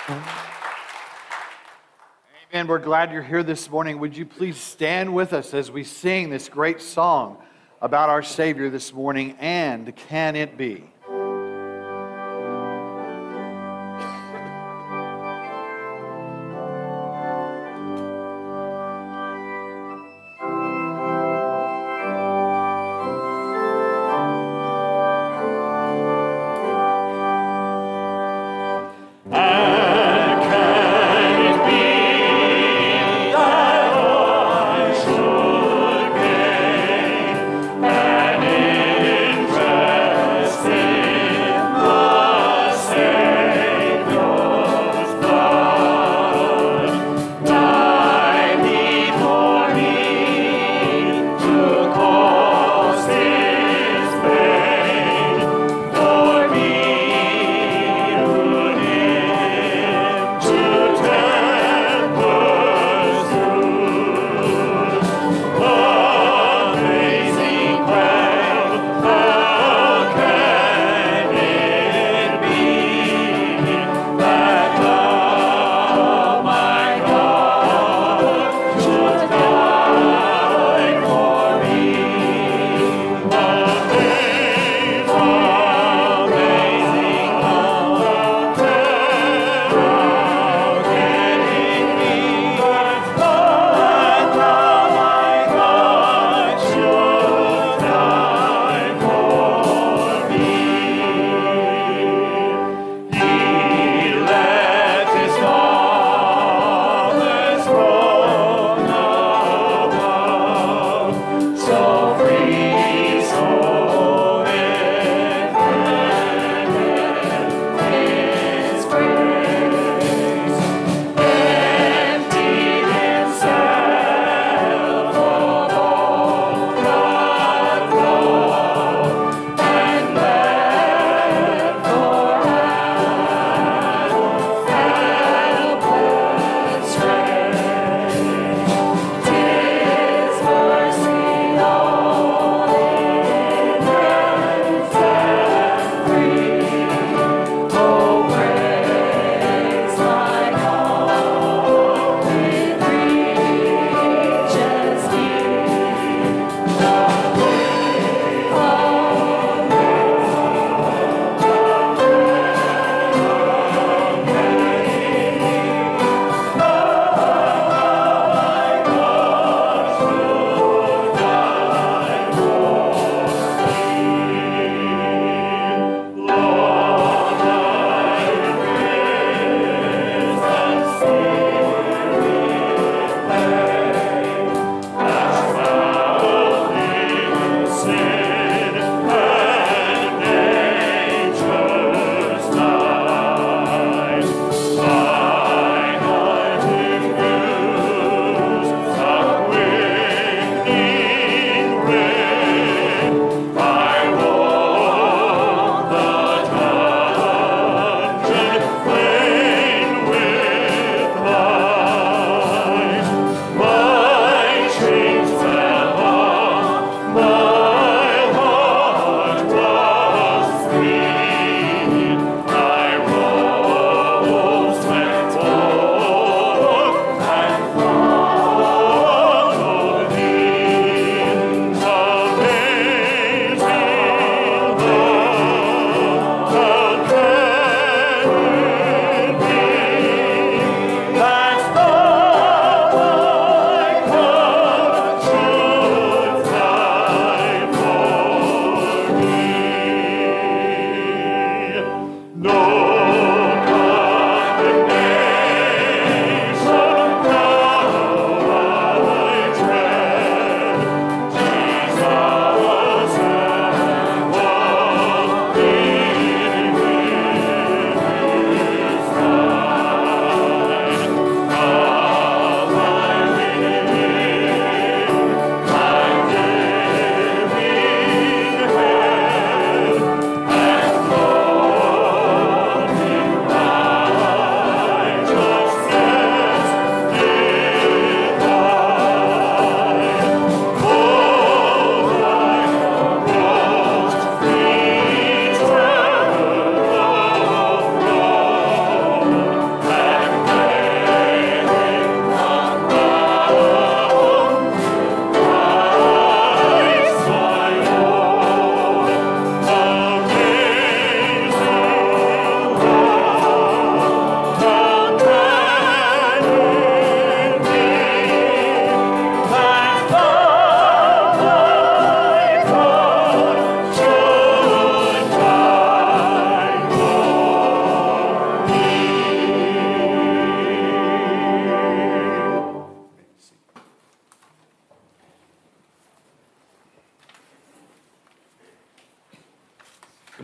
Amen. We're glad you're here this morning. Would you please stand with us as we sing this great song about our Savior this morning, And Can It Be? Say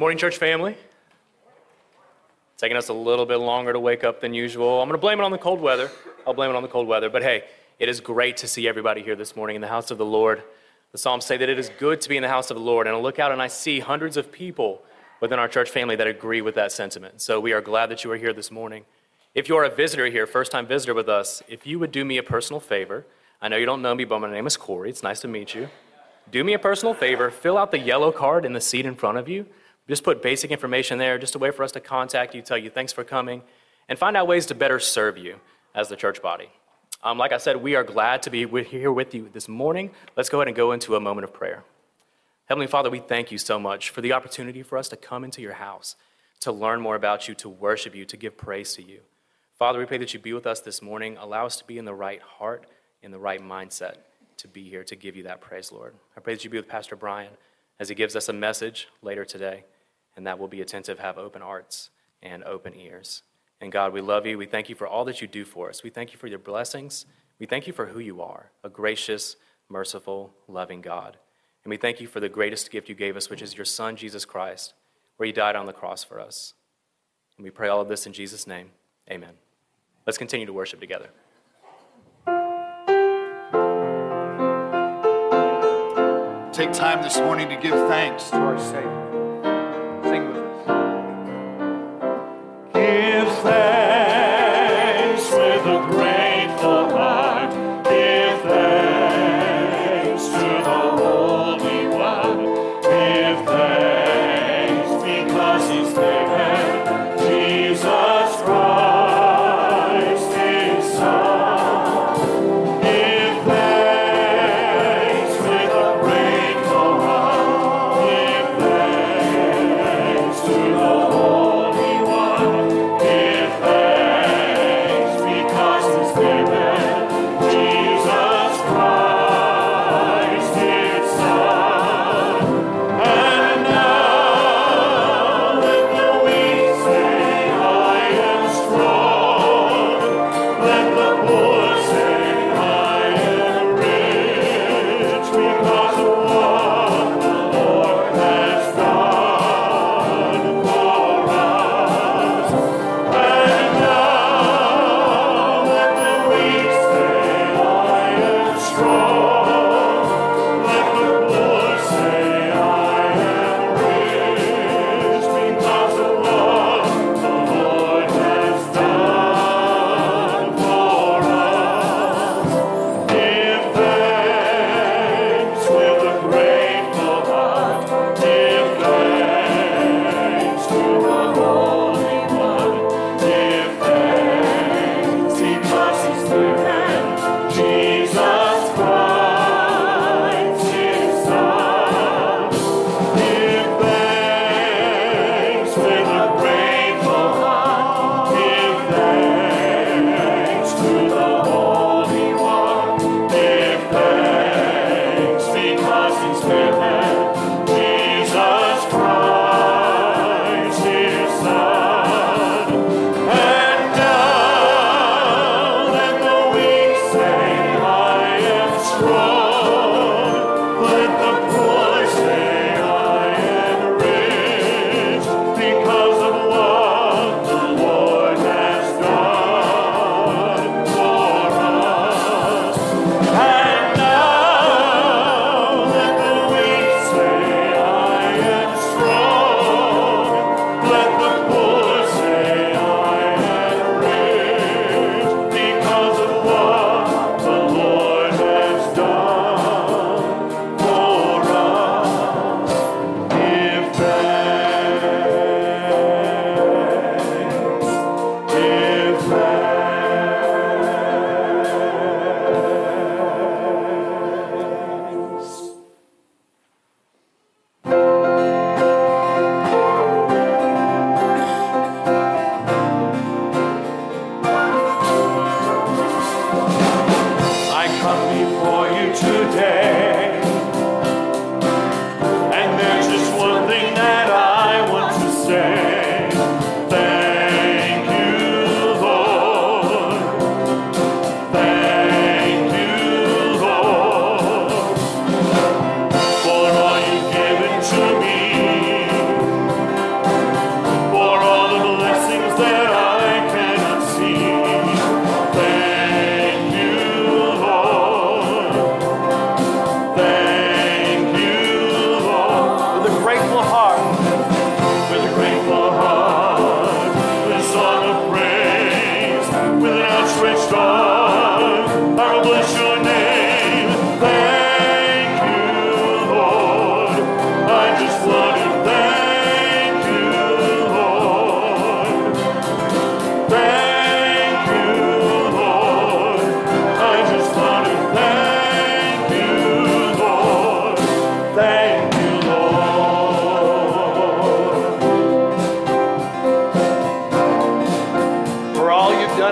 morning, church family. Taking us a little bit longer to wake up than usual. I'm going to blame it on the cold weather. I'll blame it on the cold weather. But hey, it is great to see everybody here this morning in the house of the Lord. The Psalms say that it is good to be in the house of the Lord. And I look out and I see hundreds of people within our church family that agree with that sentiment. So we are glad that you are here this morning. If you are a visitor here, first-time visitor with us, if you would do me a personal favor, I know you don't know me, but my name is Corey. It's nice to meet you. Do me a personal favor, fill out the yellow card in the seat in front of you. Just put basic information there, just a way for us to contact you, tell you thanks for coming, and find out ways to better serve you as the church body. Like I said, we are glad to be here with you this morning. Let's go ahead and go into a moment of prayer. Heavenly Father, we thank you so much for the opportunity for us to come into your house, to learn more about you, to worship you, to give praise to you. Father, we pray that you be with us this morning. Allow us to be in the right heart, in the right mindset to be here to give you that praise, Lord. I pray that you be with Pastor Brian as he gives us a message later today, and that we'll be attentive, have open hearts and open ears. And God, we love you. We thank you for all that you do for us. We thank you for your blessings. We thank you for who you are, a gracious, merciful, loving God. And we thank you for the greatest gift you gave us, which is your Son, Jesus Christ, where he died on the cross for us. And we pray all of this in Jesus' name. Amen. Let's continue to worship together. Take time this morning to give thanks to our Savior. Sing with us. Give thanks with a grateful heart. Give thanks to the Holy One. Give thanks because He's given Jesus Christ, His Son. Give thanks with a grateful heart. Give thanks.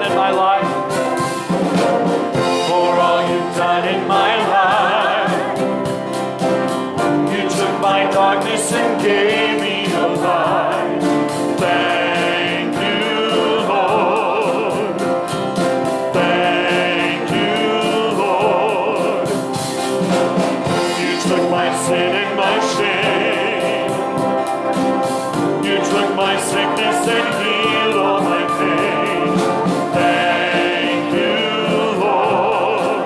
in my life. For all you've done in my life. You took my darkness and gave me a light. Thank you, Lord. Thank you, Lord. You took my sin and my shame. You took my sickness and healed all my pain. Thank you, Lord.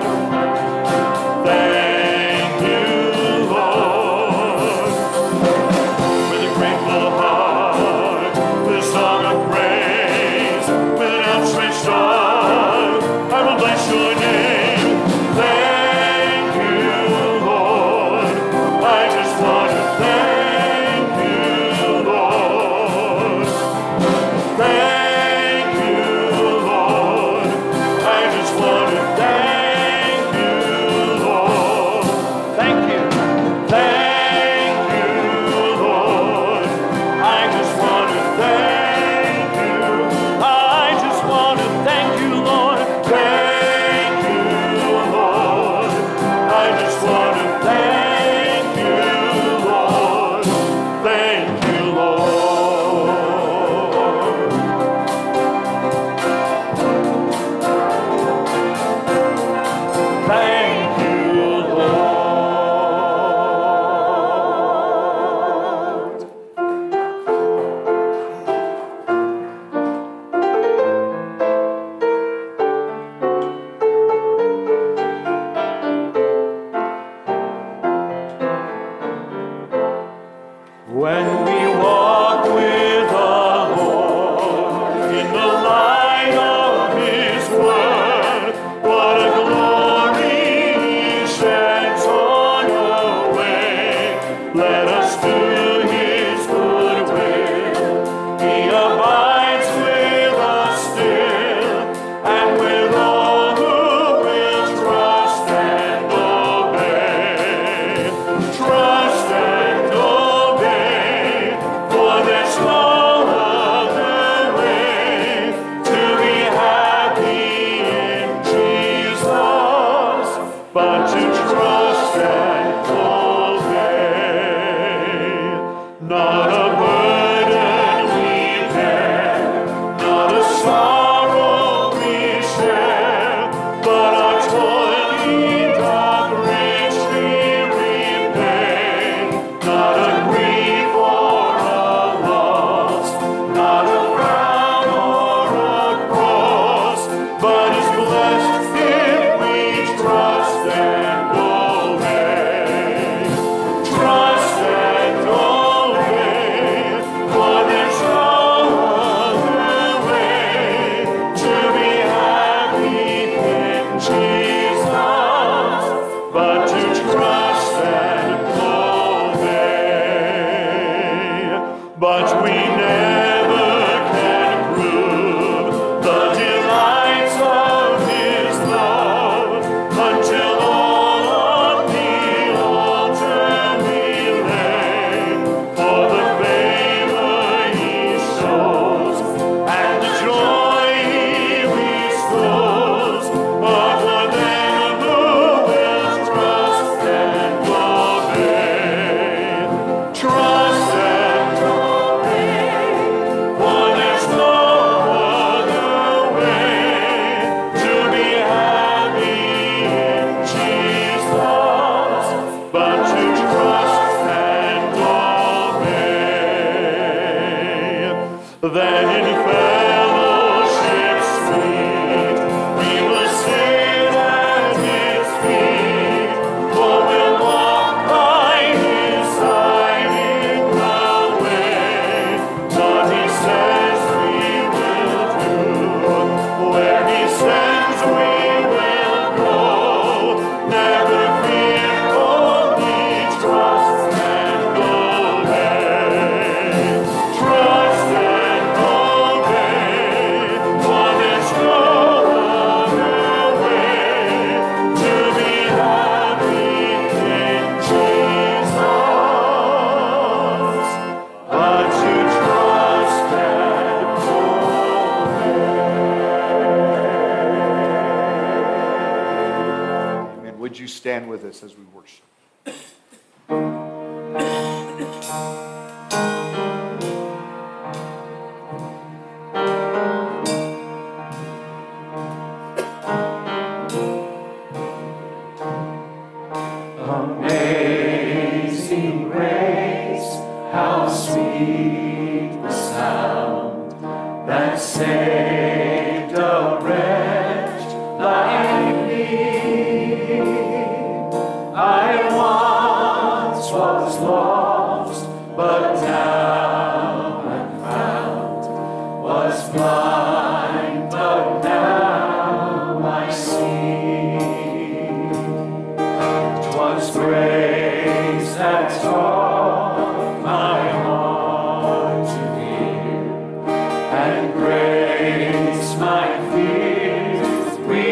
Thank you, Lord. With a grateful heart, with a song of praise, with an outstretched arm, I will bless your name. Thank you, Lord. I just want to thank you, Lord. Thank you, Lord. I just want to thank you, Lord. Thank you. Thank you, Lord. I just want to thank you. I just want to thank you, Lord. Thank you, Lord. I just want to thank you, Lord. Thank you, Lord. Thank you, Lord. When we walk with the Lord in the light of His word, what a glory He sheds on our way. Let us do His good will. He abides with us still, and with all who will trust and obey. Trust and obey, for there's no other way to be happy in Jesus, but to trust and obey. Not a burden we bear, not a sorrow we share, but our toiling doth richly repay. Not a grief or a loss, not a frown or a cross, but is blessed if we trust and obey. Trust and obey, for there's no other way to be happy in Jesus, but to trust and obey. But we never can prove the delights of His love until all on the altar we lay. For the favor He shows and the joy He bestows are for them who will trust and obey. Trust and obey, for there's no other way to be happy in Jesus, but to trust and obey. Then in fellowship sweet we will sit at His feet, for we'll walk by His side in the way. What He says we will do, where He sends we will go. Never fear, only trust and obey. Trust and obey, stand with us as we worship? Amazing grace, how sweet the sound that saved a wretch like me. I once was lost, but now I'm found, was blind, but now I see. 'Twas grace that taught my heart to fear, and grace my fears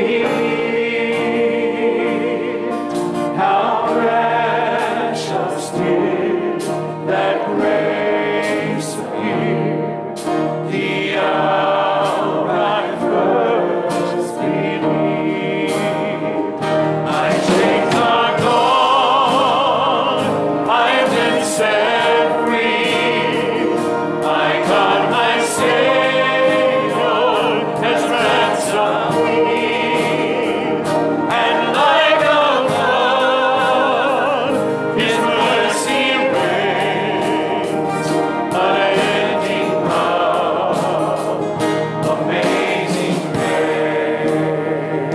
relieved. How precious did that grace appear, the hour I first believed. My chains are gone, I've been set free. My God, my Savior, has ransomed me. And like a flood, His mercy reigns, unending love, amazing grace.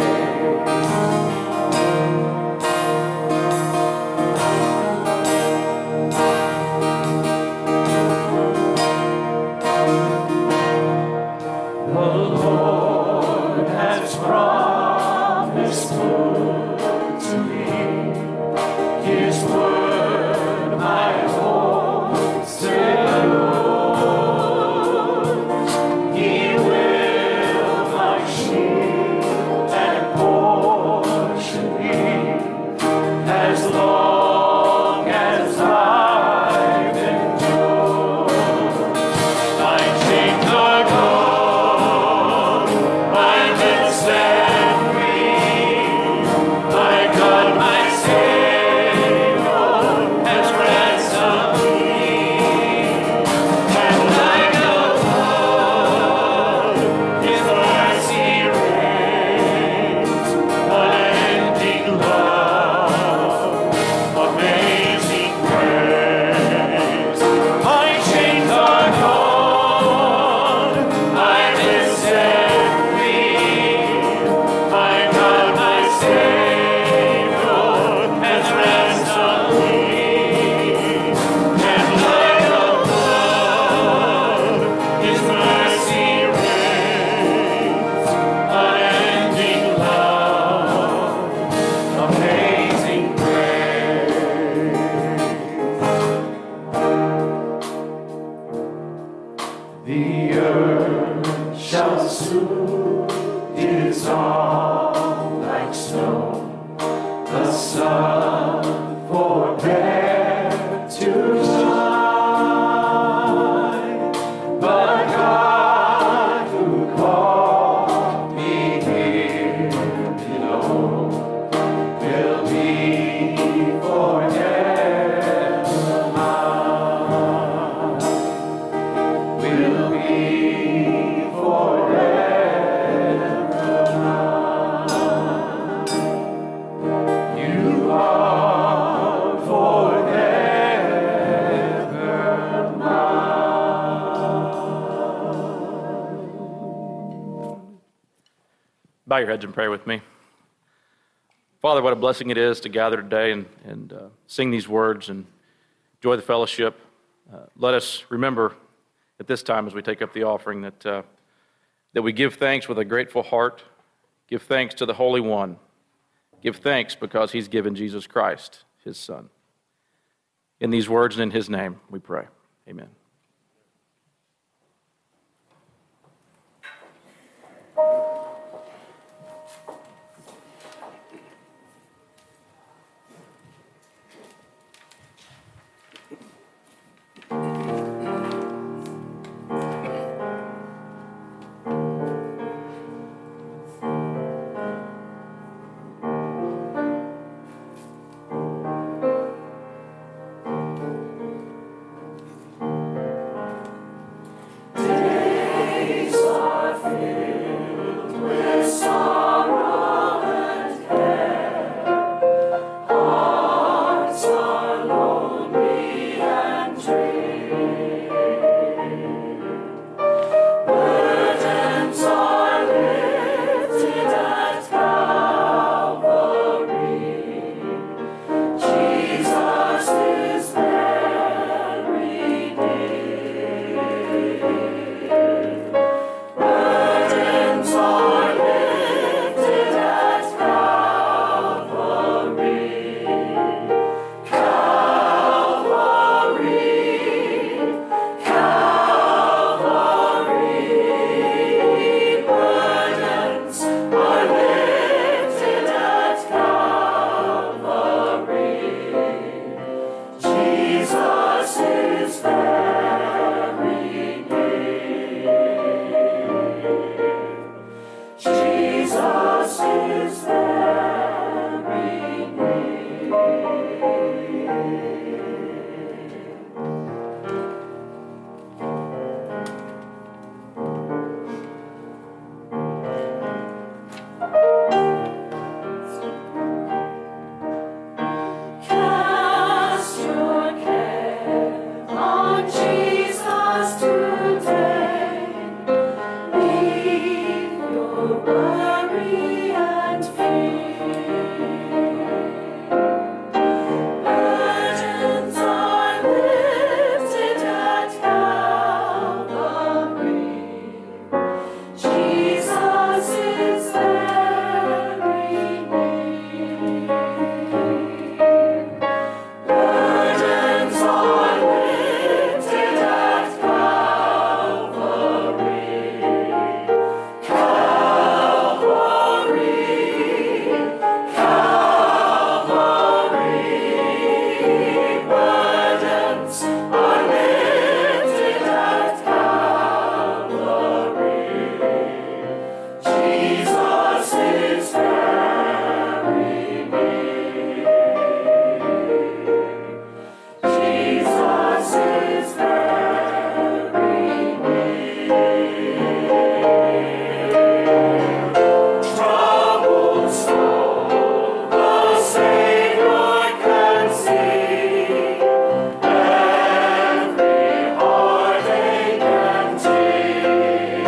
The Lord has promised good to me. His word my hope secures. He will my shield and portion be, as long as I've endured. My chains are gone, I've been set free. My God, my Savior, has ransomed me. And like a flood, His mercy reigns, unending love, amazing grace. My chains are gone, I've been set free. My God, my Savior, has ransomed me. And like a flood, His mercy reigns, unending love, amazing grace. The earth shall soon dissolve like snow, the sun forbear to shine. But God, who called me here below, will be forever mine. Will be forever mine. You are forever mine. Bow your heads and pray with me. Father, what a blessing it is to gather today and sing these words and enjoy the fellowship. Let us remember at this time as we take up the offering that we give thanks with a grateful heart. Give thanks to the Holy One. Give thanks because He's given Jesus Christ, His Son. In these words and in His name we pray. Amen. worry and fear. Burdens are lifted at Calvary. Jesus is very near. Burdens are lifted at Jesus is very near. Jesus is very near. Troubled soul, the Savior can see. Every heartache and tear.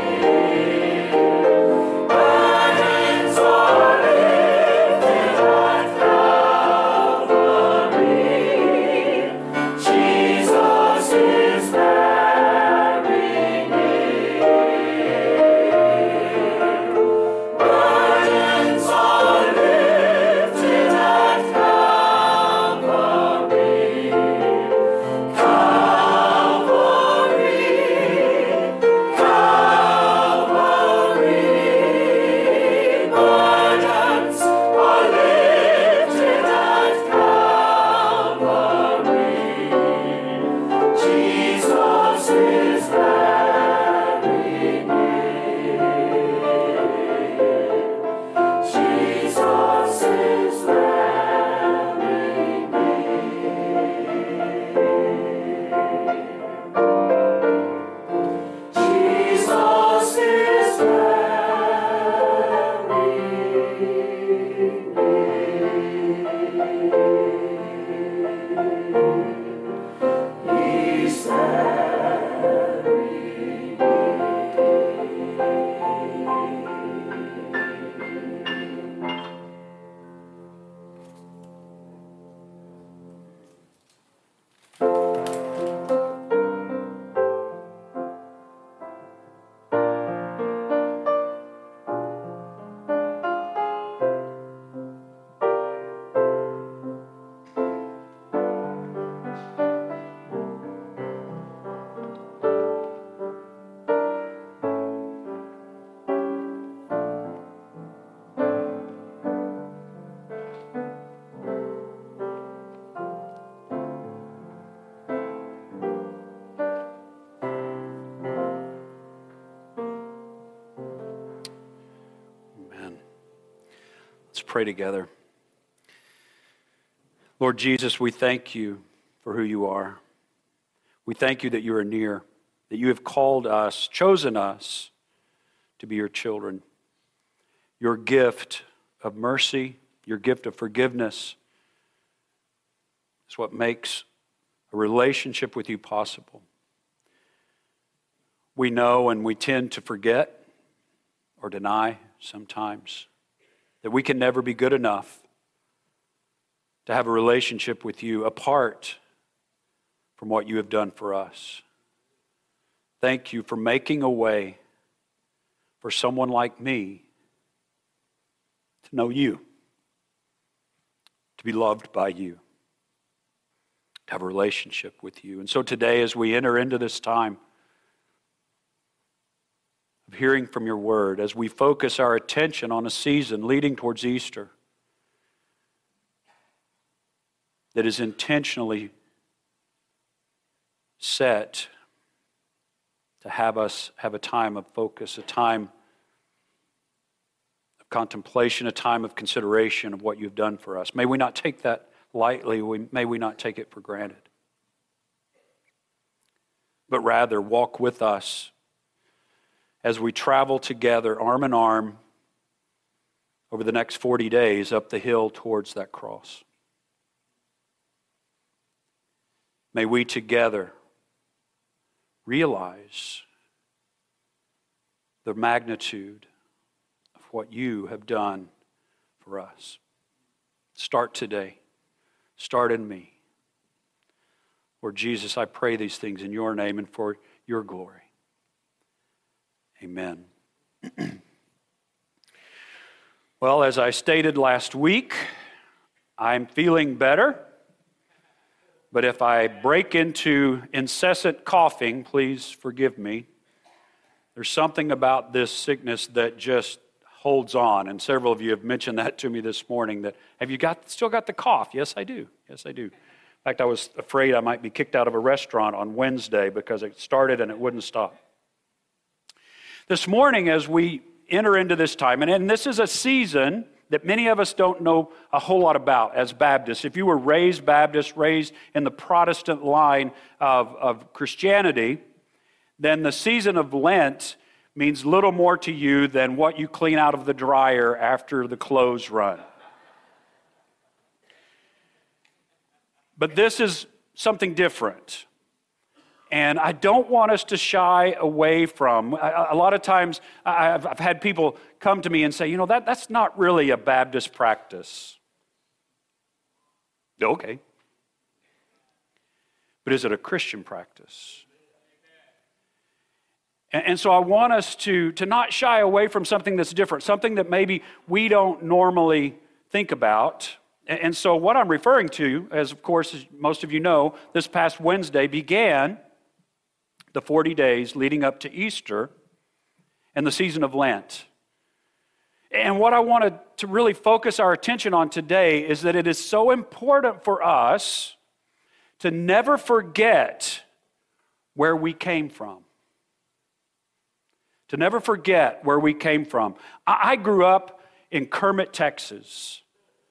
Burdens are lifted at Calvary. Jesus is very near. Burdens are lifted at Calvary. Burdens are lifted at Calvary. Jesus is very near. Jesus is very near. Jesus is He's Amen. Let's pray together. Lord Jesus, we thank you for who you are. We thank you that you are near, that you have called us, chosen us to be your children. Your gift of mercy, your gift of forgiveness is what makes a relationship with you possible. We know and we tend to forget or deny sometimes that we can never be good enough to have a relationship with you apart from what you have done for us. Thank you for making a way for someone like me to know you, to be loved by you, to have a relationship with you. And so today, as we enter into this time of hearing from your word, as we focus our attention on a season leading towards Easter that is intentionally set to have us have a time of focus, a time of contemplation, a time of consideration of what you've done for us. May we not take that lightly. May we not take it for granted. But rather walk with us as we travel together arm in arm over the next 40 days up the hill towards that cross. May we together realize the magnitude, what you have done for us. Start today. Start in me. Lord Jesus, I pray these things in your name and for your glory. Amen. Well, as I stated last week, I'm feeling better. But if I break into incessant coughing, please forgive me. There's something about this sickness that just holds on. And several of you have mentioned that to me this morning. That have you still got the cough? Yes, I do. Yes, I do. In fact, I was afraid I might be kicked out of a restaurant on Wednesday because it started and it wouldn't stop. This morning, as we enter into this time, and this is a season that many of us don't know a whole lot about as Baptists. If you were raised Baptist, raised in the Protestant line of Christianity, then the season of Lent means little more to you than what you clean out of the dryer after the clothes run. But this is something different. And I don't want us to shy away from. A lot of times I've had people come to me and say, that's not really a Baptist practice. Okay. But is it a Christian practice? And so I want us to not shy away from something that's different, something that maybe we don't normally think about. And so what I'm referring to, as of course, as most of you know, this past Wednesday began the 40 days leading up to Easter and the season of Lent. And what I wanted to really focus our attention on today is that it is so important for us to never forget where we came from. To never forget where we came from. I grew up in Kermit, Texas.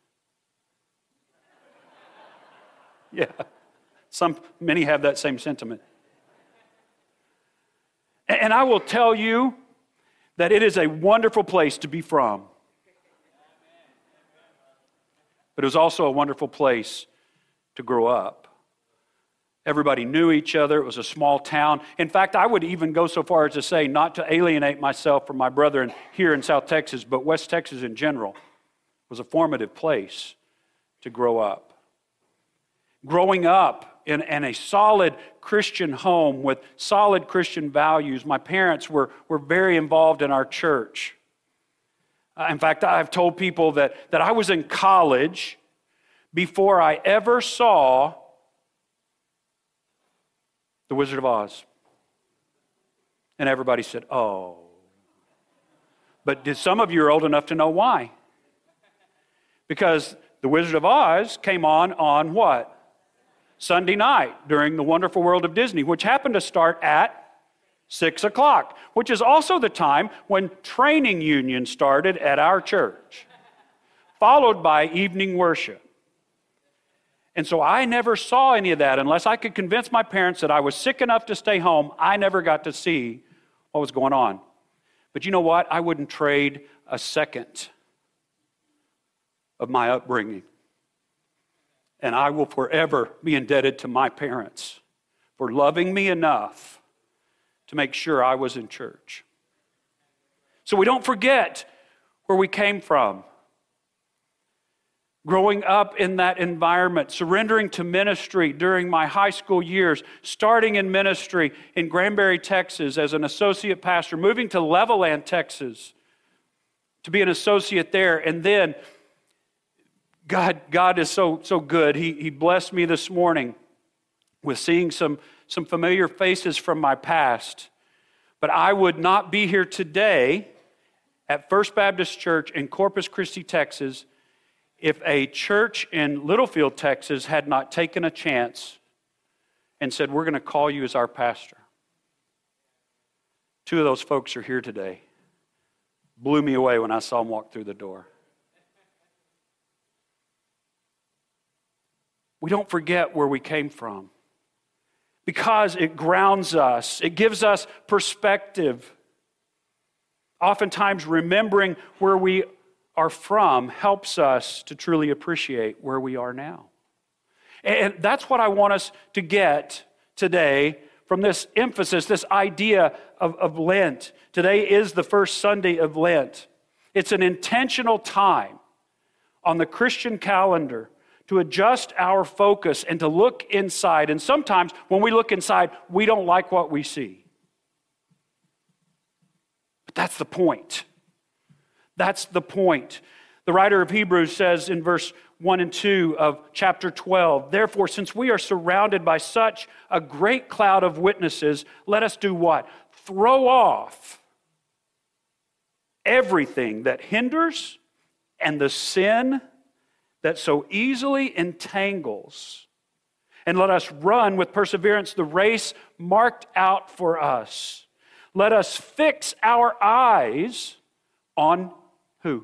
Yeah, many have that same sentiment. And I will tell you that it is a wonderful place to be from. But it was also a wonderful place to grow up. Everybody knew each other. It was a small town. In fact, I would even go so far as to say, not to alienate myself from my brethren here in South Texas, but West Texas in general was a formative place to grow up. Growing up in a solid Christian home with solid Christian values, my parents were very involved in our church. In fact, I've told people that I was in college before I ever saw The Wizard of Oz. And everybody said, oh. But some of you are old enough to know why. Because The Wizard of Oz came on what? Sunday night during the Wonderful World of Disney, which happened to start at 6 o'clock, which is also the time when training union started at our church, followed by evening worship. And so I never saw any of that unless I could convince my parents that I was sick enough to stay home. I never got to see what was going on. But you know what? I wouldn't trade a second of my upbringing. And I will forever be indebted to my parents for loving me enough to make sure I was in church. So we don't forget where we came from. Growing up in that environment, surrendering to ministry during my high school years, starting in ministry in Granbury, Texas as an associate pastor, moving to Levelland, Texas to be an associate there, and then God is so good. He blessed me this morning with seeing some familiar faces from my past. But I would not be here today at First Baptist Church in Corpus Christi, Texas, if a church in Littlefield, Texas had not taken a chance and said, we're going to call you as our pastor. Two of those folks are here today. Blew me away when I saw them walk through the door. We don't forget where we came from because it grounds us. It gives us perspective. Oftentimes, remembering where we are from helps us to truly appreciate where we are now. And that's what I want us to get today from this emphasis, this idea of Lent. Today is the first Sunday of Lent. It's an intentional time on the Christian calendar to adjust our focus and to look inside. And sometimes when we look inside, we don't like what we see. But that's the point. That's the point. The writer of Hebrews says in verse 1 and 2 of chapter 12, "Therefore, since we are surrounded by such a great cloud of witnesses, let us do what? Throw off everything that hinders and the sin that so easily entangles. And let us run with perseverance the race marked out for us. Let us fix our eyes on who?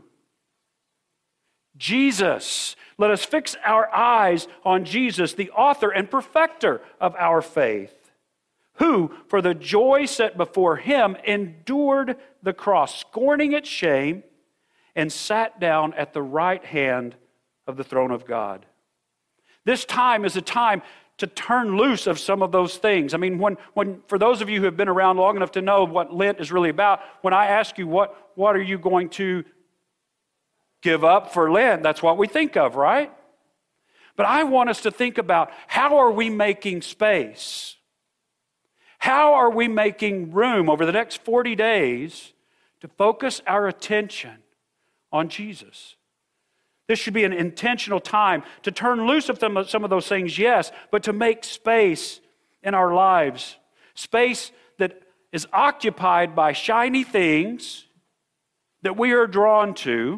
Jesus. Let us fix our eyes on Jesus, the author and perfecter of our faith, who, for the joy set before him, endured the cross, scorning its shame, and sat down at the right hand of the throne of God." This time is a time to turn loose of some of those things. I mean, when for those of you who have been around long enough to know what Lent is really about, when I ask you what are you going to give up for Lent, that's what we think of, right? But I want us to think about, how are we making space? How are we making room over the next 40 days to focus our attention on Jesus? This should be an intentional time to turn loose of some of those things, yes, but to make space in our lives. Space that is occupied by shiny things that we are drawn to,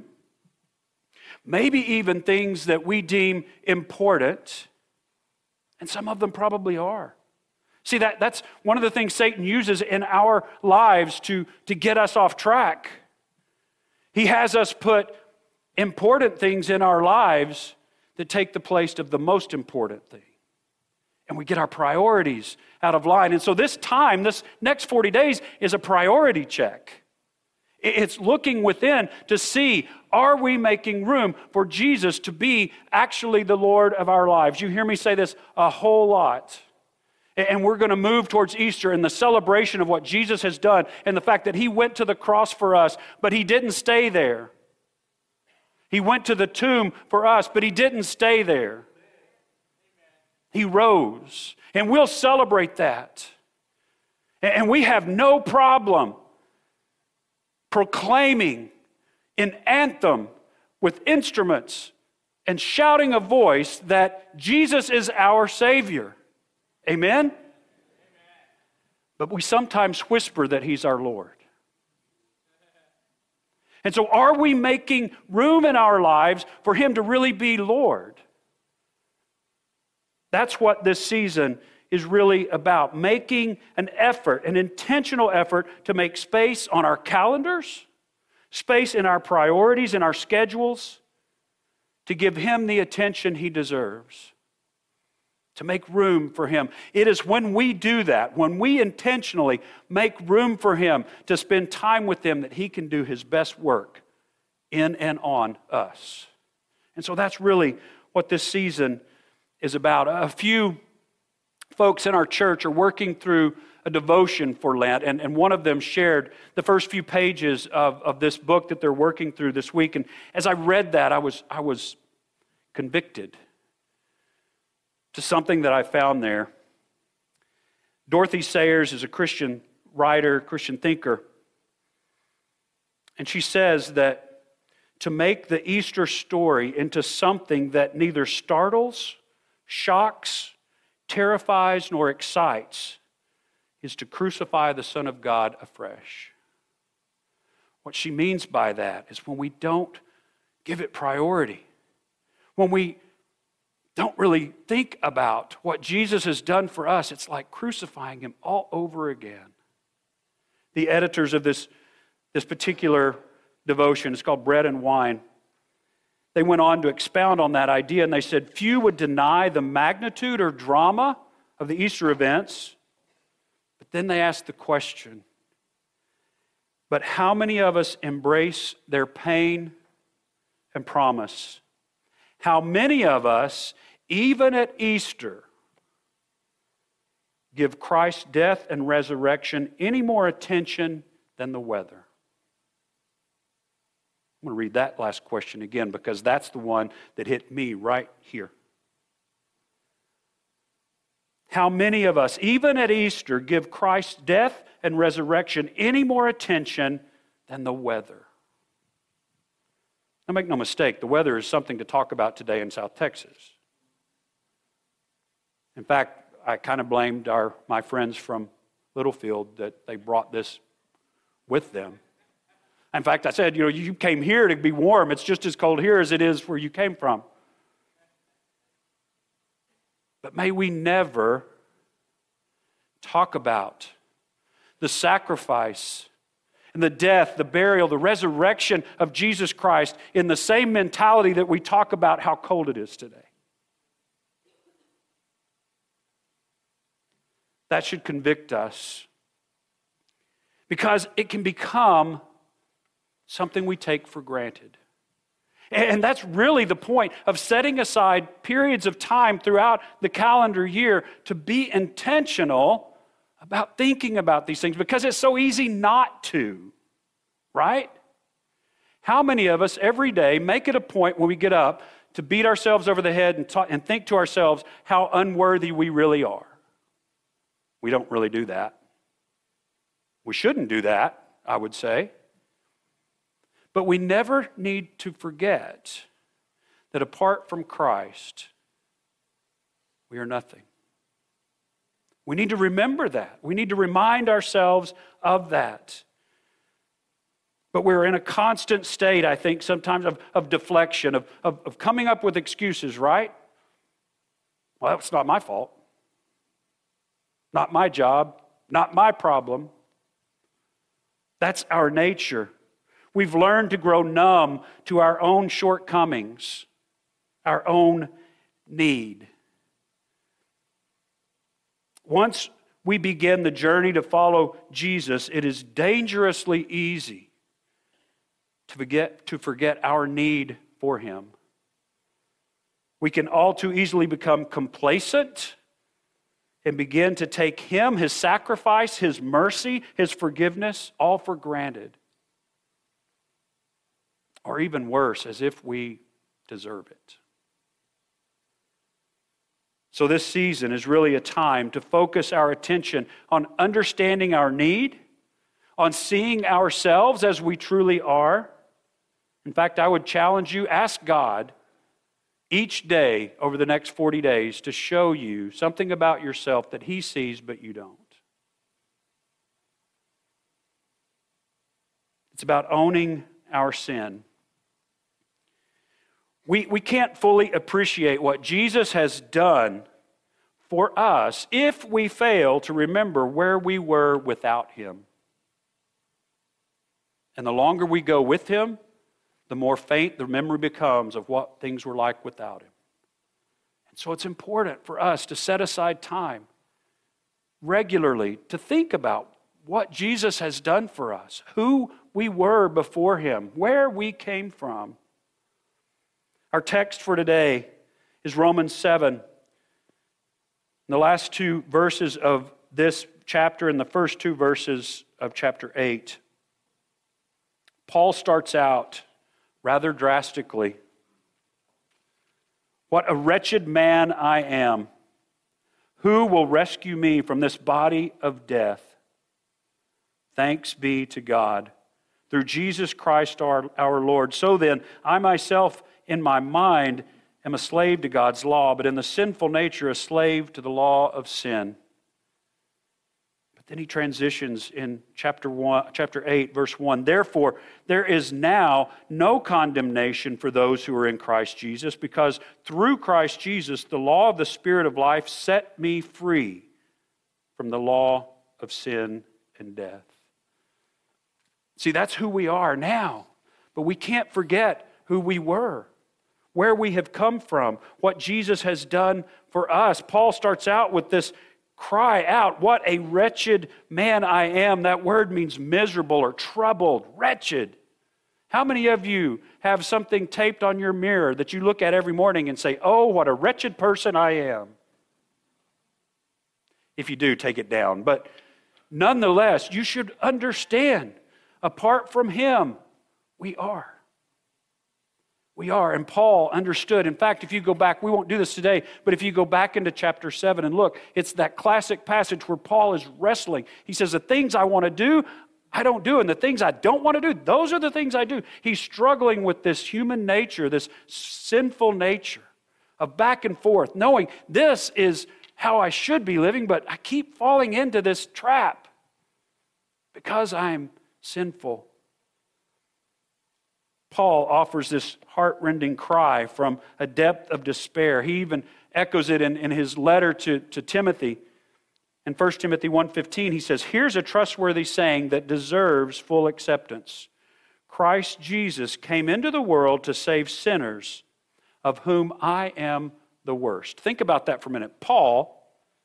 maybe even things that we deem important, and some of them probably are. See, that's one of the things Satan uses in our lives to get us off track. He has us put important things in our lives that take the place of the most important thing. And we get our priorities out of line. And so this time, this next 40 days, is a priority check. It's looking within to see, are we making room for Jesus to be actually the Lord of our lives? You hear me say this a whole lot. And we're going to move towards Easter and the celebration of what Jesus has done and the fact that he went to the cross for us, but he didn't stay there. He went to the tomb for us, but he didn't stay there. He rose. And we'll celebrate that. And we have no problem proclaiming an anthem with instruments and shouting a voice that Jesus is our Savior. Amen? But we sometimes whisper that he's our Lord. And so are we making room in our lives for him to really be Lord? That's what this season is really about. Making an effort, an intentional effort to make space on our calendars, space in our priorities, in our schedules, to give him the attention he deserves, to make room for him. It is when we do that, when we intentionally make room for him, to spend time with him, that he can do his best work in and on us. And so that's really what this season is about. A few folks in our church are working through a devotion for Lent, and one of them shared the first few pages of this book that they're working through this week. And as I read that, I was convicted to something that I found there. Dorothy Sayers is a Christian writer, Christian thinker, and she says that to make the Easter story into something that neither startles, shocks, terrifies, nor excites is to crucify the Son of God afresh. What she means by that is when we don't give it priority, when we don't really think about what Jesus has done for us, it's like crucifying him all over again. The editors of this particular devotion, it's called Bread and Wine, they went on to expound on that idea, and they said, few would deny the magnitude or drama of the Easter events, but then they asked the question, but how many of us embrace their pain and promise? How many of us, even at Easter, give Christ's death and resurrection any more attention than the weather? I'm going to read that last question again because that's the one that hit me right here. How many of us, even at Easter, give Christ's death and resurrection any more attention than the weather? Now, make no mistake, the weather is something to talk about today in South Texas. In fact, I kind of blamed my friends from Littlefield that they brought this with them. In fact, I said, you came here to be warm. It's just as cold here as it is where you came from. But may we never talk about the sacrifice and the death, the burial, the resurrection of Jesus Christ in the same mentality that we talk about how cold it is today. That should convict us because it can become something we take for granted. And that's really the point of setting aside periods of time throughout the calendar year to be intentional about thinking about these things because it's so easy not to, right? How many of us every day make it a point when we get up to beat ourselves over the head and think to ourselves how unworthy we really are? We don't really do that. We shouldn't do that, I would say. But we never need to forget that apart from Christ, we are nothing. We need to remember that. We need to remind ourselves of that. But we're in a constant state, I think, sometimes of deflection, of coming up with excuses, right? Well, that's not my fault. Not my job. Not my problem. That's our nature. We've learned to grow numb to our own shortcomings, our own need. Once we begin the journey to follow Jesus, it is dangerously easy to forget our need for Him. We can all too easily become complacent and begin to take Him, His sacrifice, His mercy, His forgiveness, all for granted. Or even worse, as if we deserve it. So this season is really a time to focus our attention on understanding our need, on seeing ourselves as we truly are. In fact, I would challenge you, ask God each day over the next 40 days to show you something about yourself that He sees but you don't. It's about owning our sin. We can't fully appreciate what Jesus has done for us if we fail to remember where we were without Him. And the longer we go with Him, the more faint the memory becomes of what things were like without Him. And so it's important for us to set aside time regularly to think about what Jesus has done for us, who we were before Him, where we came from. Our text for today is Romans 7. In the last two verses of this chapter and the first two verses of chapter 8, Paul starts out rather drastically. What a wretched man I am. Who will rescue me from this body of death? Thanks be to God through Jesus Christ our Lord. So then, I myself in my mind am a slave to God's law, but in the sinful nature a slave to the law of sin. But then he transitions in chapter 8, verse 1. Therefore, there is now no condemnation for those who are in Christ Jesus, because through Christ Jesus, the law of the Spirit of life set me free from the law of sin and death. See, that's who we are now, but we can't forget who we were, where we have come from, what Jesus has done for us. Paul starts out with this cry out, what a wretched man I am. That word means miserable or troubled, wretched. How many of you have something taped on your mirror that you look at every morning and say, oh, what a wretched person I am? If you do, take it down. But nonetheless, you should understand, apart from Him, we are. We are. And Paul understood. In fact, if you go back, we won't do this today, but if you go back into chapter 7 and look, it's that classic passage where Paul is wrestling. He says, the things I want to do, I don't do. And the things I don't want to do, those are the things I do. He's struggling with this human nature, this sinful nature of back and forth, knowing this is how I should be living, but I keep falling into this trap because I'm sinful. Paul offers this heart-rending cry from a depth of despair. He even echoes it in his letter to Timothy. In 1 Timothy 1:15, he says, here's a trustworthy saying that deserves full acceptance. Christ Jesus came into the world to save sinners, of whom I am the worst. Think about that for a minute. Paul,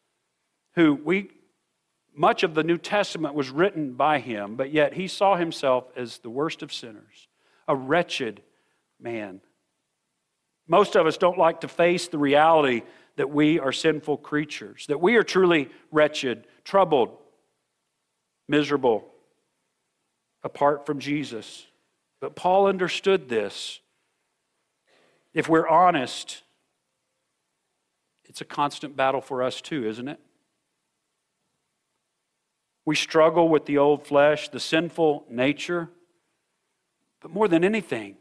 much of the New Testament was written by him, but yet he saw himself as the worst of sinners, a wretched man. Most of us don't like to face the reality that we are sinful creatures, that we are truly wretched, troubled, miserable, apart from Jesus. But Paul understood this. If we're honest, it's a constant battle for us too, isn't it? We struggle with the old flesh, the sinful nature. But more than anything,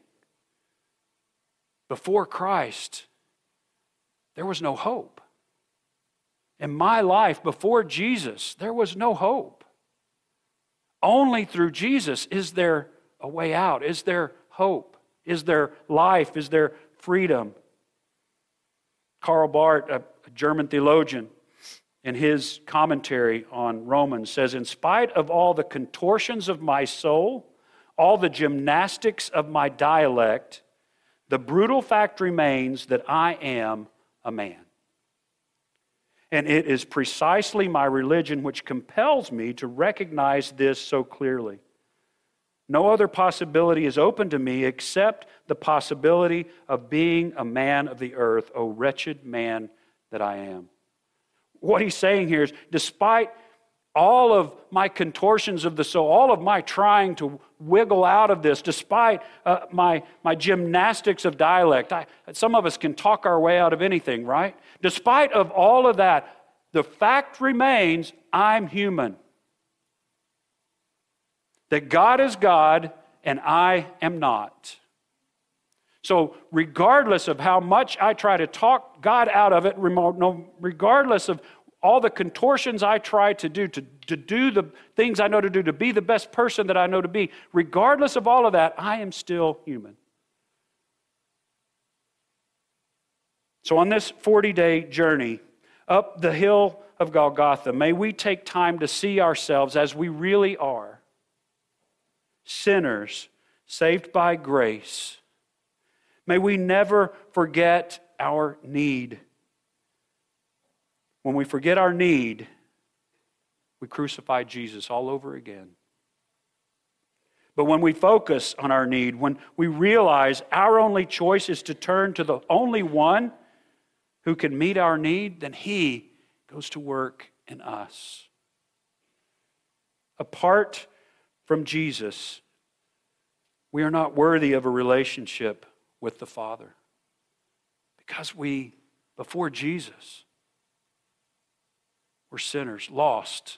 before Christ, there was no hope. In my life, before Jesus, there was no hope. Only through Jesus is there a way out. Is there hope? Is there life? Is there freedom? Karl Barth, a German theologian, in his commentary on Romans says, in spite of all the contortions of my soul, all the gymnastics of my dialect, the brutal fact remains that I am a man. And it is precisely my religion which compels me to recognize this so clearly. No other possibility is open to me except the possibility of being a man of the earth, O wretched man that I am. What he's saying here is, despite all of my contortions of the soul, all of my trying to wiggle out of this, despite my gymnastics of dialect, some of us can talk our way out of anything, right? Despite of all of that, the fact remains, I'm human. That God is God and I am not. So regardless of how much I try to talk God out of it, regardless of all the contortions I try to do the things I know to do, to be the best person that I know to be, regardless of all of that, I am still human. So on this 40-day journey up the hill of Golgotha, may we take time to see ourselves as we really are. Sinners saved by grace. May we never forget our need. When we forget our need, we crucify Jesus all over again. But when we focus on our need, when we realize our only choice is to turn to the only one who can meet our need, then He goes to work in us. Apart from Jesus, we are not worthy of a relationship with the Father. Because before Jesus, we're sinners, lost.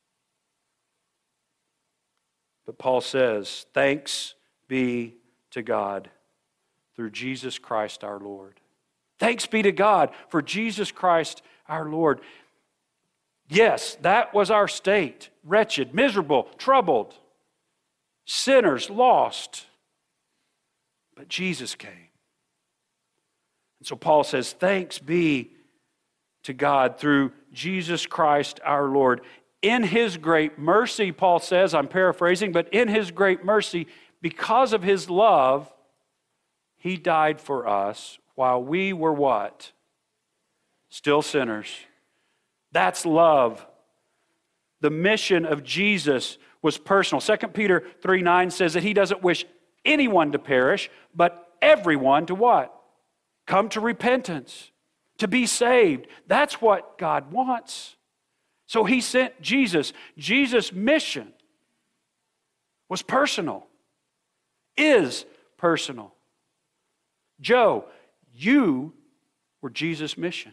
But Paul says, thanks be to God through Jesus Christ our Lord. Thanks be to God for Jesus Christ our Lord. Yes, that was our state. Wretched, miserable, troubled, sinners, lost. But Jesus came. And so Paul says, thanks be to God through Jesus Christ our Lord. In His great mercy, Paul says, I'm paraphrasing, but in His great mercy, because of His love, He died for us while we were what? Still sinners. That's love. The mission of Jesus was personal. 2 Peter 3:9 says that He doesn't wish anyone to perish, but everyone to what? Come to repentance, to be saved. That's what God wants. So He sent Jesus. Jesus' mission was personal, is personal. Joe, you were Jesus' mission.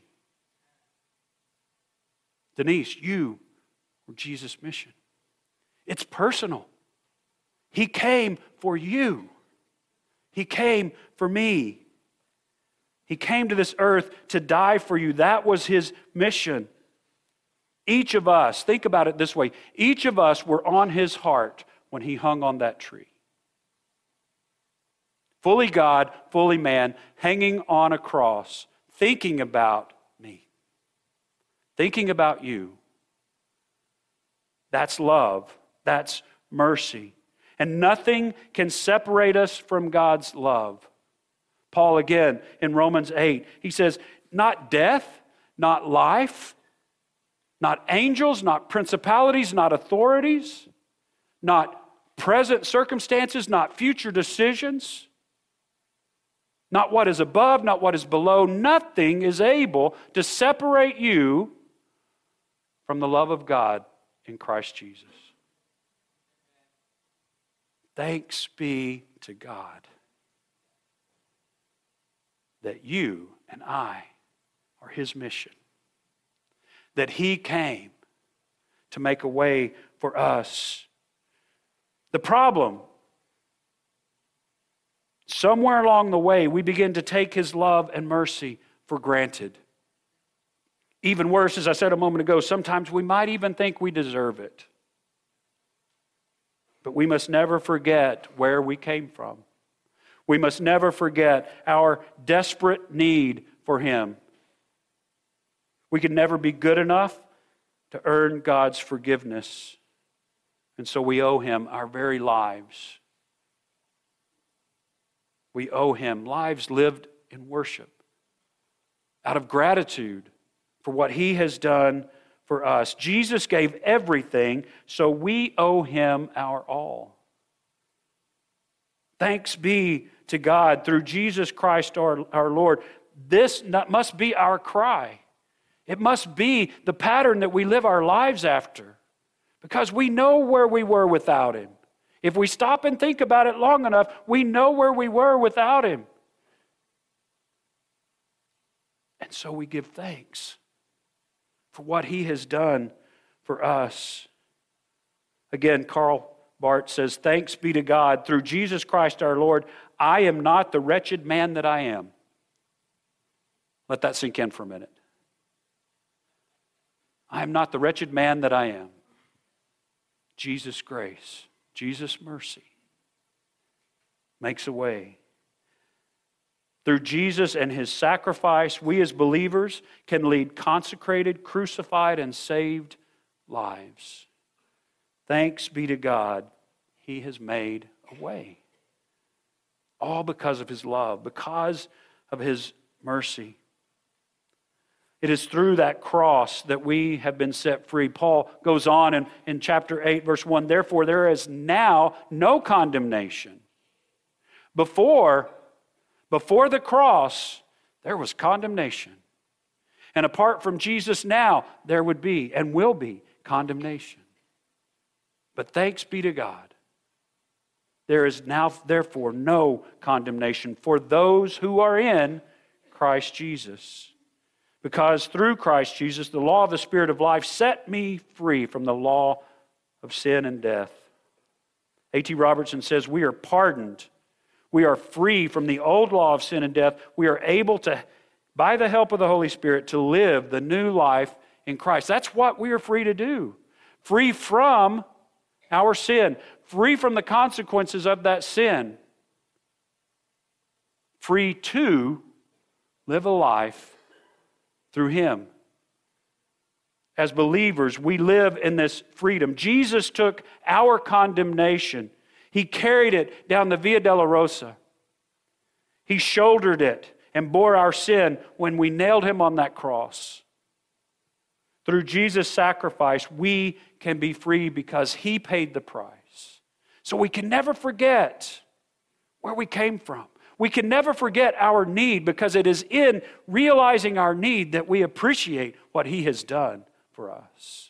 Denise, you were Jesus' mission. It's personal. He came for you. He came for me. He came to this earth to die for you. That was his mission. Each of us, think about it this way, each of us were on his heart when he hung on that tree. Fully God, fully man, hanging on a cross, thinking about me, thinking about you. That's love. That's mercy. And nothing can separate us from God's love. Paul again in Romans 8, he says, not death, not life, not angels, not principalities, not authorities, not present circumstances, not future decisions, not what is above, not what is below. Nothing is able to separate you from the love of God in Christ Jesus. Thanks be to God that you and I are his mission. That he came to make a way for us. The problem, somewhere along the way, we begin to take his love and mercy for granted. Even worse, as I said a moment ago, sometimes we might even think we deserve it. But we must never forget where we came from. We must never forget our desperate need for him. We can never be good enough to earn God's forgiveness. And so we owe him our very lives. We owe him lives lived in worship, out of gratitude for what he has done for us. Jesus gave everything, so we owe him our all. Thanks be to God through Jesus Christ our Lord. This must be our cry. It must be the pattern that we live our lives after, because we know where we were without him. If we stop and think about it long enough, we know where we were without him. And so we give thanks for what he has done for us. Again, Karl Barth says, thanks be to God, through Jesus Christ our Lord, I am not the wretched man that I am. Let that sink in for a minute. I am not the wretched man that I am. Jesus' grace, Jesus' mercy makes a way. Through Jesus and his sacrifice, we as believers can lead consecrated, crucified, and saved lives. Thanks be to God, he has made a way. All because of his love, because of his mercy. It is through that cross that we have been set free. Paul goes on in chapter 8, verse 1, therefore there is now no condemnation. Before the cross, there was condemnation. And apart from Jesus now, there would be and will be condemnation. But thanks be to God, there is now therefore no condemnation for those who are in Christ Jesus. Because through Christ Jesus, the law of the Spirit of life set me free from the law of sin and death. A.T. Robertson says, we are pardoned. We are free from the old law of sin and death. We are able to, by the help of the Holy Spirit, to live the new life in Christ. That's what we are free to do. Free from our sin. Free from the consequences of that sin. Free to live a life through him. As believers, we live in this freedom. Jesus took our condemnation. He carried it down the Via Dolorosa. He shouldered it and bore our sin when we nailed him on that cross. Through Jesus' sacrifice, we can be free because he paid the price. So we can never forget where we came from. We can never forget our need, because it is in realizing our need that we appreciate what he has done for us.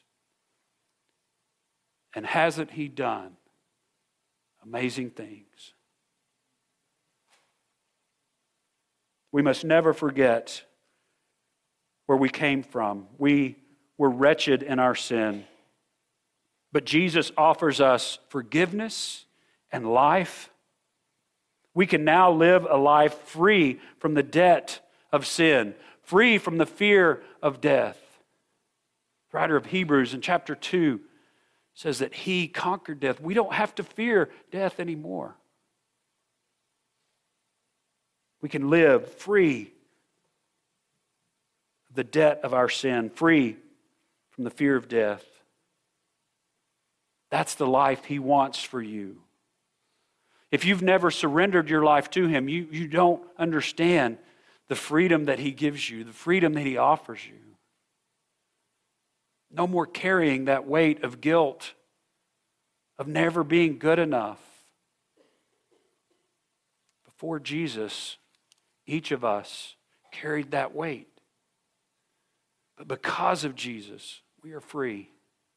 And hasn't he done amazing things? We must never forget where we came from. We were wretched in our sin. But Jesus offers us forgiveness and life. We can now live a life free from the debt of sin, free from the fear of death. The writer of Hebrews in chapter 2 says that He conquered death. We don't have to fear death anymore. We can live free of the debt of our sin, free from the fear of death. That's the life He wants for you. If you've never surrendered your life to Him, you don't understand the freedom that He gives you, the freedom that He offers you. No more carrying that weight of guilt, of never being good enough. Before Jesus, each of us carried that weight. But because of Jesus, we are free.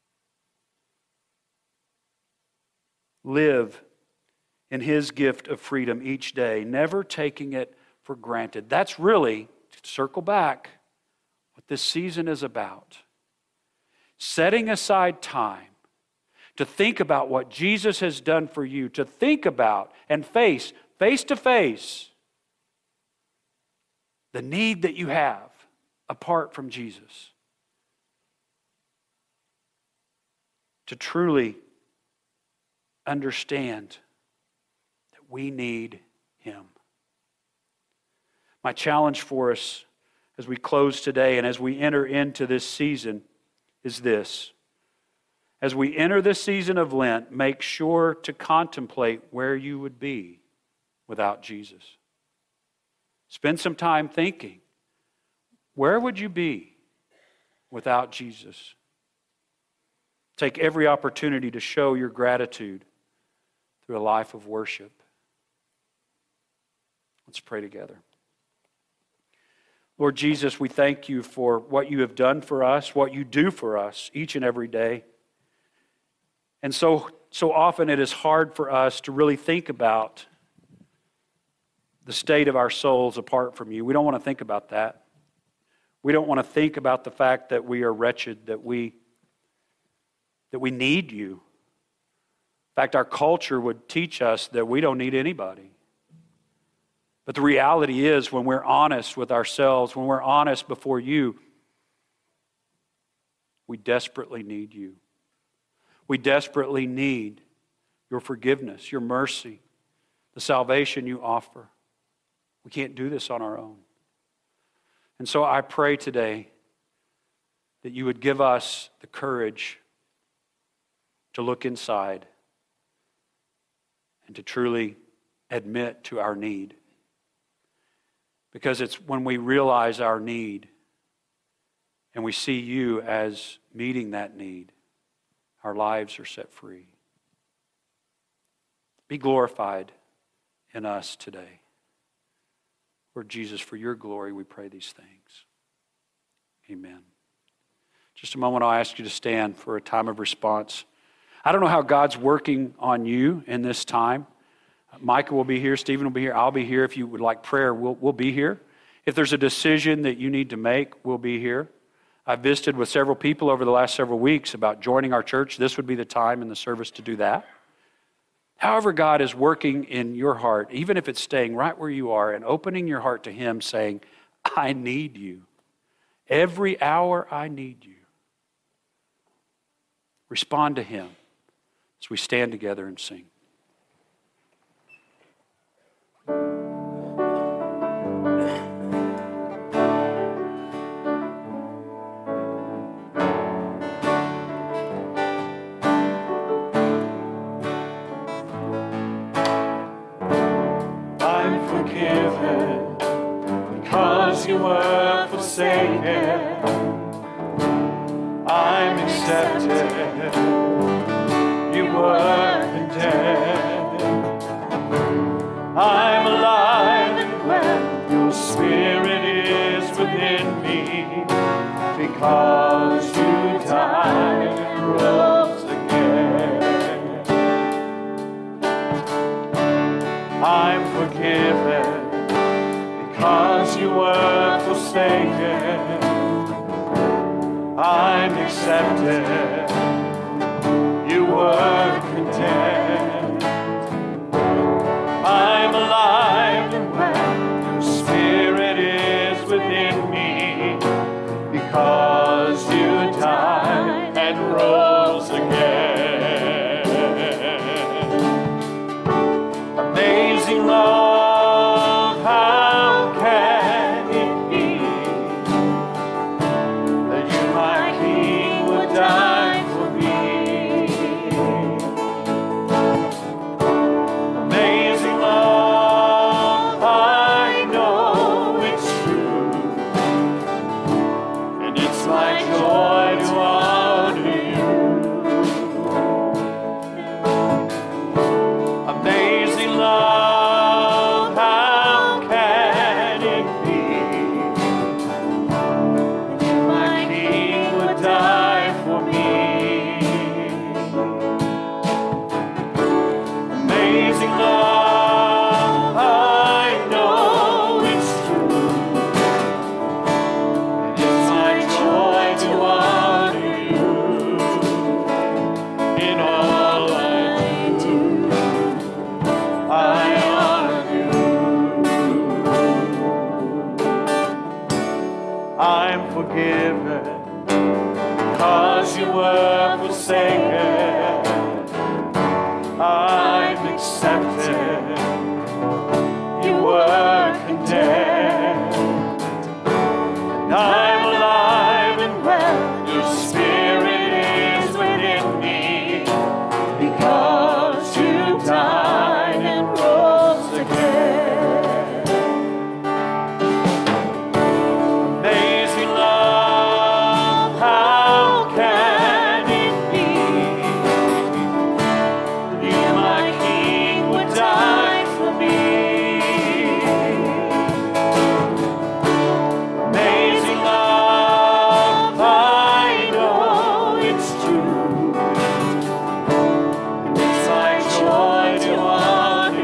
Live in His gift of freedom each day, never taking it for granted. That's really, to circle back, what this season is about. Setting aside time to think about what Jesus has done for you, to think about and face to face, the need that you have apart from Jesus. To truly understand that we need Him. My challenge for us as we close today and as we enter into this season is this. As we enter this season of Lent, make sure to contemplate where you would be without Jesus. Spend some time thinking, where would you be without Jesus? Take every opportunity to show your gratitude through a life of worship. Let's pray together. Lord Jesus, we thank You for what You have done for us, what You do for us each and every day. And so often it is hard for us to really think about the state of our souls apart from You. We don't want to think about that. We don't want to think about the fact that we are wretched, that we need You. In fact, our culture would teach us that we don't need anybody. But the reality is, when we're honest with ourselves, when we're honest before You, we desperately need You. We desperately need Your forgiveness, Your mercy, the salvation You offer. We can't do this on our own. And so I pray today that You would give us the courage to look inside and to truly admit to our need. Because it's when we realize our need and we see You as meeting that need, our lives are set free. Be glorified in us today. Lord Jesus, for Your glory, we pray these things. Amen. Just a moment, I'll ask you to stand for a time of response. I don't know how God's working on you in this time. Micah will be here, Stephen will be here, I'll be here. If you would like prayer, we'll be here. If there's a decision that you need to make, we'll be here. I've visited with several people over the last several weeks about joining our church. This would be the time in the service to do that. However God is working in your heart, even if it's staying right where you are and opening your heart to Him, saying, I need You. Every hour I need You. Respond to Him as we stand together and sing. You were forsaken, I'm accepted. You were condemned. I'm alive and well. Your Spirit is within me, because You died and rose again. I'm forgiven, because you were forsaken, I'm accepted. You were condemned. I'm alive and well. Your spirit is within me because you died and rose again. Amazing love, how can it be that you, my King, would die for me? Amazing love, I know it's true, and it's my joy to honor you. Amazing love, how can it be that my King would die for me? Amazing love, I know it's true, and it's my joy to honor you in all I do. I honor you. I'm forgiven because you were forsaken. I'm accepted. You were condemned. And I'm alive and well. Your spirit is within me because you died and rose again. Amazing love, how can it be that you, my King, would die for me? Amazing love, I know it's true, and it's my joy to honor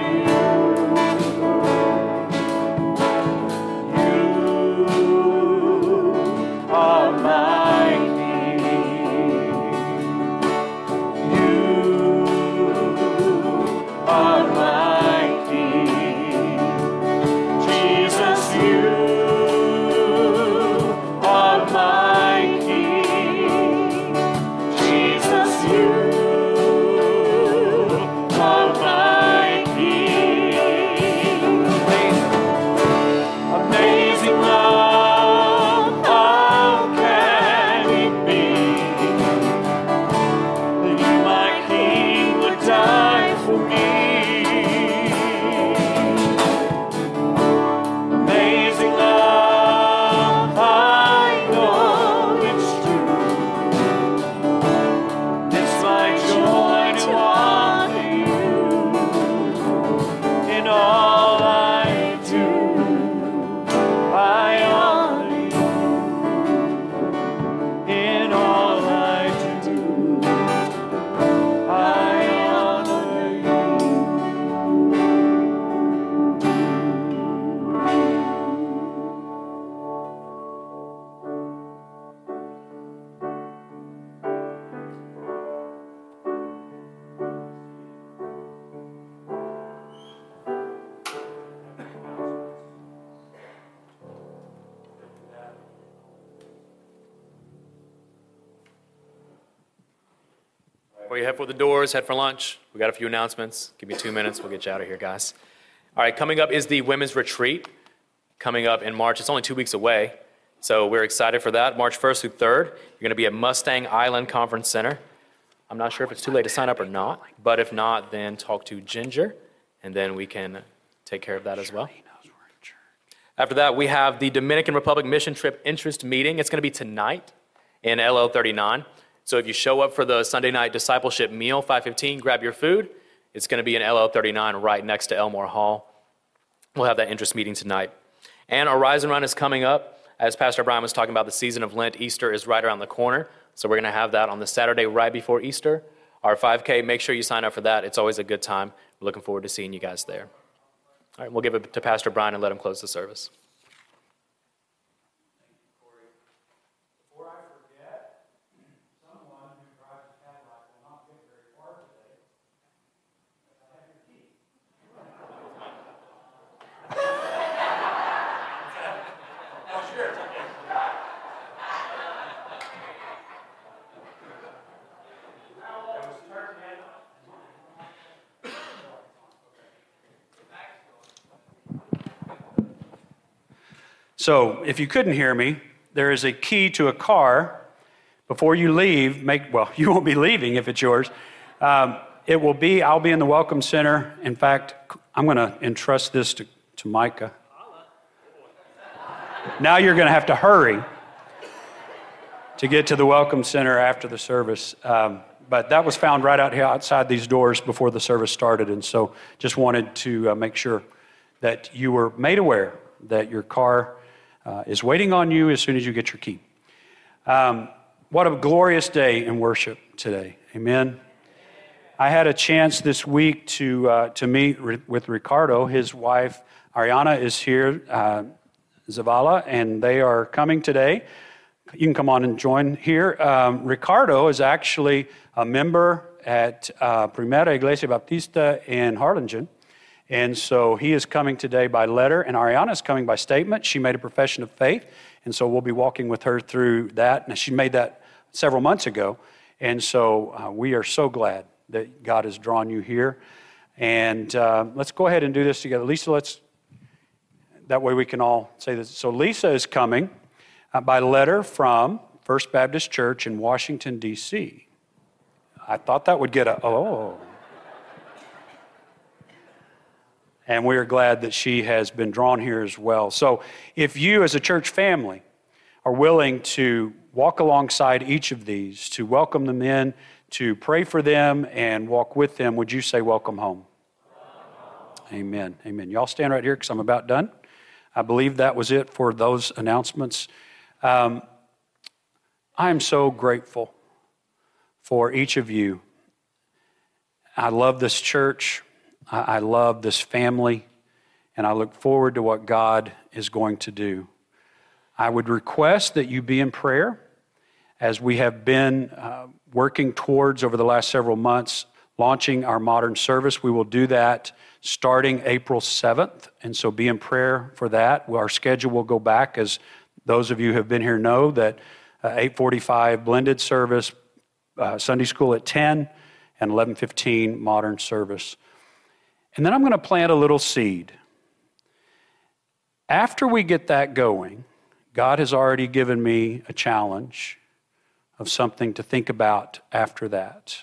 you. You are my King. You are my King. Jesus, you are my King. Jesus, you are my King. Amazing love, how can it be that you, my King, would die for me? Amazing love, I know it's true. It's my joy to honor you in all I do. I honor you in all I do. I honor you. Before you head for the doors, head for lunch. We got a few announcements. Give me 2 minutes. We'll get you out of here, guys. All right, coming up is the women's retreat. Coming up in March. It's only 2 weeks away, so we're excited for that. March 1st through 3rd. You're going to be at Mustang Island Conference Center. I'm not sure if it's too late to sign up or not, but if not, then talk to Ginger, and then we can take care of that as well. After that, we have the Dominican Republic Mission Trip Interest Meeting. It's going to be tonight in LL 39. So if you show up for the Sunday night discipleship meal, 5:15, grab your food. It's going to be in LL 39 right next to Elmore Hall. We'll have that interest meeting tonight. And our Rise and Run is coming up. As Pastor Brian was talking about, the season of Lent, Easter is right around the corner. So we're going to have that on the Saturday right before Easter. Our 5K, make sure you sign up for that. It's always a good time. We're looking forward to seeing you guys there. All right, we'll give it to Pastor Brian and let him close the service. So if you couldn't hear me, there is a key to a car. Before you leave, you won't be leaving if it's yours. I'll be in the Welcome Center. In fact, I'm going to entrust this to Micah. Now you're going to have to hurry to get to the Welcome Center after the service. But that was found right out here outside these doors before the service started. And so just wanted to make sure that you were made aware that your car is waiting on you as soon as you get your key. What a glorious day in worship today. Amen. I had a chance this week to meet with Ricardo. His wife, Ariana, is here, Zavala, and they are coming today. You can come on and join here. Ricardo is actually a member at Primera Iglesia Baptista in Harlingen. And so he is coming today by letter, and Ariana is coming by statement. She made a profession of faith, and so we'll be walking with her through that. And she made that several months ago. And so we are so glad that God has drawn you here. And let's go ahead and do this together. Lisa, that way we can all say this. So Lisa is coming by letter from First Baptist Church in Washington, D.C. I thought that would get And we are glad that she has been drawn here as well. So if you as a church family are willing to walk alongside each of these, to welcome them in, to pray for them and walk with them, would you say welcome home? Amen. Amen. Y'all stand right here because I'm about done. I believe that was it for those announcements. I am so grateful for each of you. I love this church. I love this family, and I look forward to what God is going to do. I would request that you be in prayer as we have been working towards over the last several months launching our modern service. We will do that starting April 7th, and so be in prayer for that. Our schedule will go back, as those of you who have been here know, that 8:45 blended service, Sunday school at 10, and 11:15 modern service. And then I'm going to plant a little seed. After we get that going, God has already given me a challenge of something to think about after that.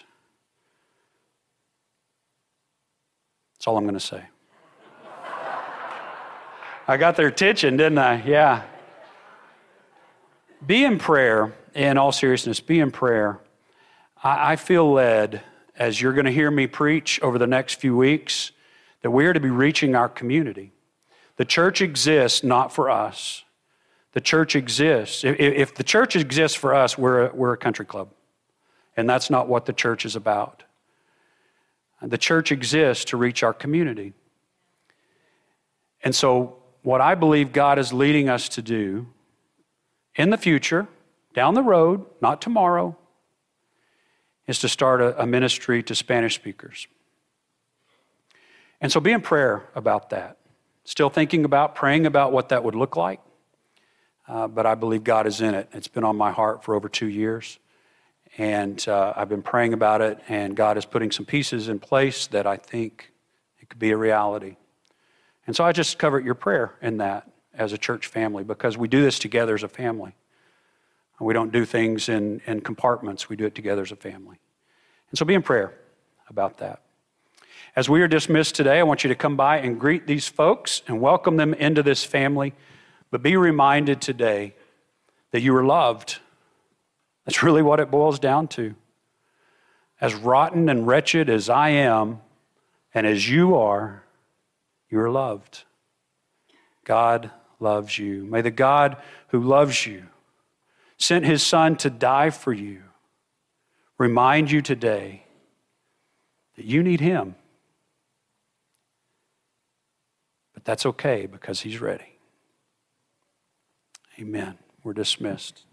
That's all I'm going to say. I got their attention, didn't I? Yeah. Be in prayer, in all seriousness, be in prayer. I feel led, as you're going to hear me preach over the next few weeks, that we are to be reaching our community. The church exists not for us. The church exists. If the church exists for us, we're a country club. And that's not what the church is about. The church exists to reach our community. And so what I believe God is leading us to do in the future, down the road, not tomorrow, is to start a ministry to Spanish speakers. And so be in prayer about that. Still thinking about, praying about what that would look like. But I believe God is in it. It's been on my heart for over 2 years. And I've been praying about it, and God is putting some pieces in place that I think it could be a reality. And so I just covered your prayer in that as a church family, because we do this together as a family. We don't do things in compartments. We do it together as a family. And so be in prayer about that. As we are dismissed today, I want you to come by and greet these folks and welcome them into this family. But be reminded today that you are loved. That's really what it boils down to. As rotten and wretched as I am, and as you are loved. God loves you. May the God who loves you, sent his Son to die for you, remind you today that you need him. But that's okay, because he's ready. Amen. We're dismissed.